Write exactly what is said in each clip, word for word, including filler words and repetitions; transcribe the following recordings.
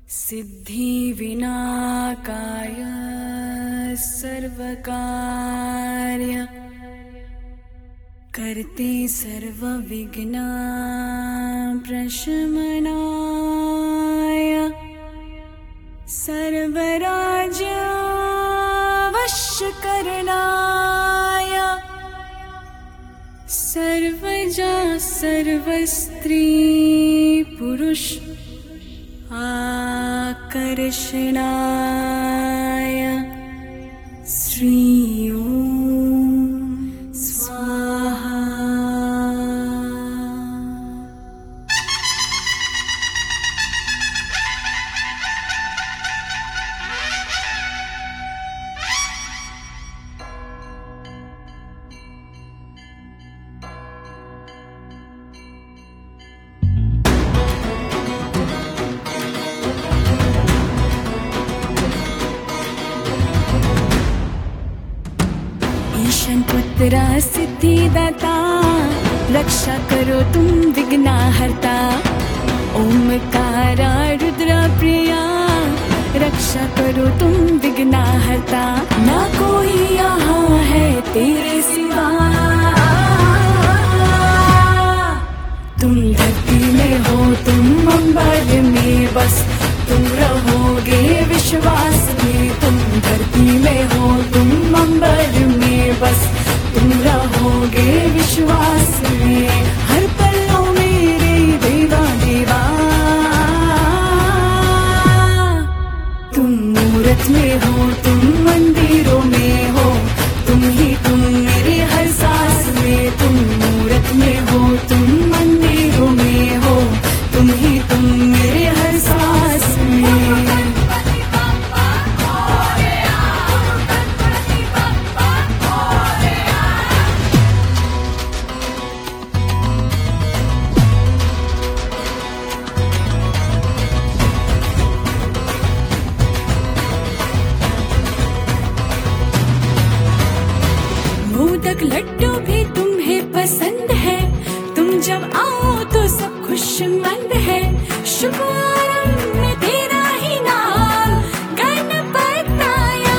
सिद्धि विनाकाय सर्वकार्य करते सर्वविघ्न प्रशमनाय सर्वराज्य वशकरणाय सर्वजा सर्वस्त्री पुरुष आकर्षणाय श्री ओम स्वाहा। ईशन पुत्र सिद्धिदाता रक्षा करो तुम विघ्नहर्ता। ओमकारा रुद्र प्रिया रक्षा करो तुम विघ्नहर्ता। ना कोई यहाँ है तेरे सिवा, तुम धरती में हो तुम अंबर में बस तुम रहोगे विश्वास में। तुम धरती में हो तुम अंबर में बस तुम रहोगे विश्वास में। हर पल्लों मेरे देवा देवा, तुम मूरत में हो तुम मंदिरों में हो, तुम ही तुम मेरे हर सांस में। तुम मूरत में हो तुम मंदिरों में हो, तुम ही तुम मेरे हर सांस में। मोदक लड्डू भी तुम्हें पसंद है, तुम जब आओ तो सब खुशमंद है। शुभ आरंभ में तेरा ही नाम गणपताया,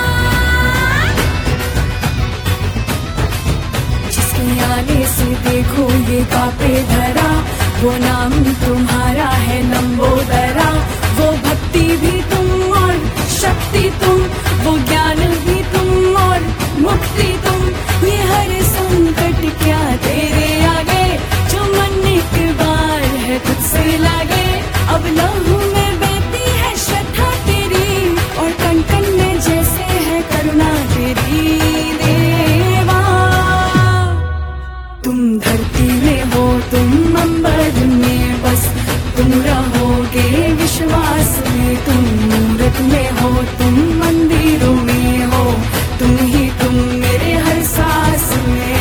जिसके आने से देखो ये कांपे धरा। वो नाम तुम्हारा है लंबोदरा, वो भक्ति भी तुम और शक्ति तुम, वो ज्ञान भी तुम और मुक्ति तुम। ये हर संकट क्या तेरे आगे, जो मन एक बार है तुझसे लागे। अब लहू में बहती है श्रद्धा तेरी, और कण कण में जैसे है करुणा तेरी देवा। तुम धरती में हो तुम अंबर में बस तुम रहोगे विश्वास में। तुम मूरत में हो तुम मंदिरों में हो, तुम ही तुम मेरे हर सांस में।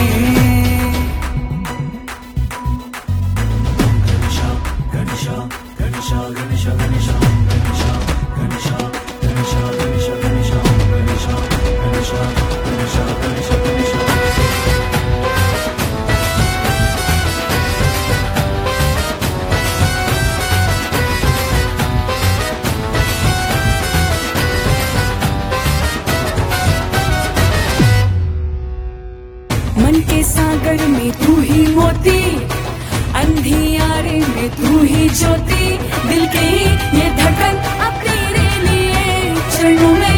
गणेशा गणेशा गणेशा गणेशा गणेशा गणेशा गणेशा गणेशा गणेशा गणेशा गणेशा गणेशा गणेशा गणेशा। मन के सागर में तू ही मोती, अंधियारे में तू ही ज्योति। दिल की ये धड़कन अब तेरे लिए चरणों में